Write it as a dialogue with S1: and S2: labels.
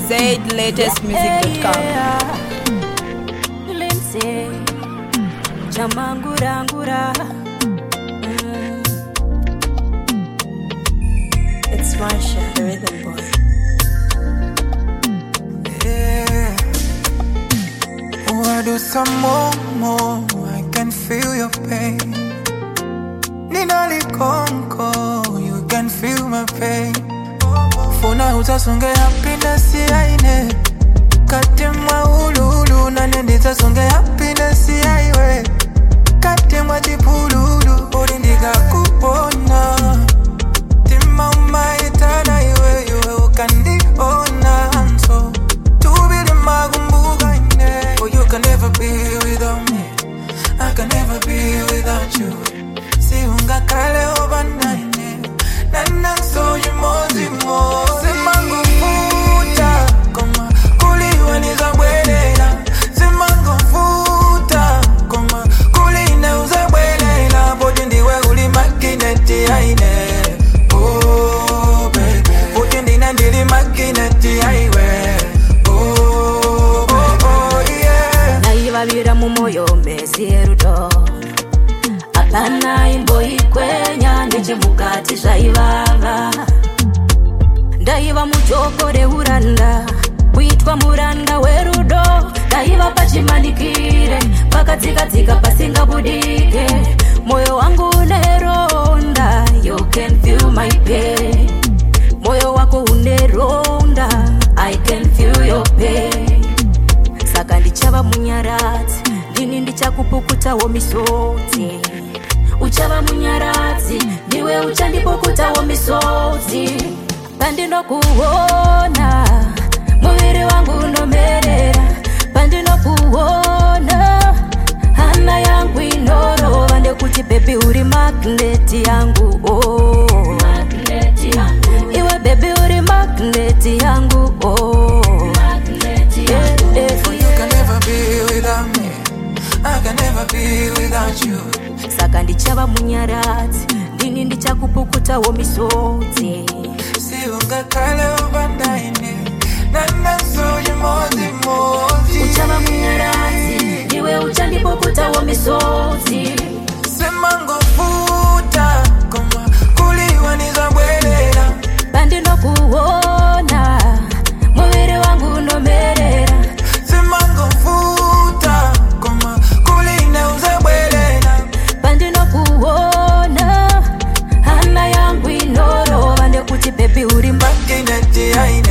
S1: ZLatestmusic.com.
S2: Lindsay Chamangurangura. It's Marsha, the rhythm boy.
S3: Yeah. Oh, I do some more. I can feel your pain. Ninali konko, you can feel my pain. Funa utasonge happiness yaine. Katemwa ululu na nendita songe happiness yaiwe. Katemwa chipululu, odi ndiga kupona. Tima umaitana iwe, iwe ukandi ona. So, tubili magumbuga ine. Oh, you can never be without me. I can never be without you. Si unga kale obana ine. Nana so you mozimo. Semango futa koma kuliwa nizabwelela. Semango futa koma kuline uzabwelela. Bodi ndiwe uli makineti aine. Oh baby, bodi ndina ndili makineti aiwe. Oh yeah.
S2: Naivavira mumoyo mezierudo. Apana imbo ikwenya nechemukati zvaivava. Ndaiva mutopore uranda, kuitwa muranda werudo. Ndaiva pachimanikire, pakadzika pasingabudike. Moyo wangu uneronda, you can feel my pain. Moyo wako uneronda, I can feel your pain. Saka ndichava munyaradzi, ndini ndichakupukutawo misodzi. Uchava munyaradzi, niwe uchandipukutawo misodzi. Pandinokuona, muviri wangu unomerera. Pandinokuona, hana yangu inorova. Ndekuti baby uri magneti yangu, oh. Magneti yangu. Iwe baby uri magneti yangu, oh. Magneti yangu.
S3: For you can never be without me. I can never be without you.
S2: Saka ndichava munyaradzi, ndini ndichakupukutawo misodzi.
S3: Si unga kale obandaine. Nana so you mozi.
S2: Uchava munyaradzi, niwe uchandipukutawo misodzi.
S3: Semango futa koma kuliwa nizabwelela.
S2: Pandinokuona, muviri wangu unomerera.
S3: Semango futa koma kuline uzabwelela.
S2: Pandinokuona, hana yangu inorova. Ndekuti baby uri
S3: makineti aine.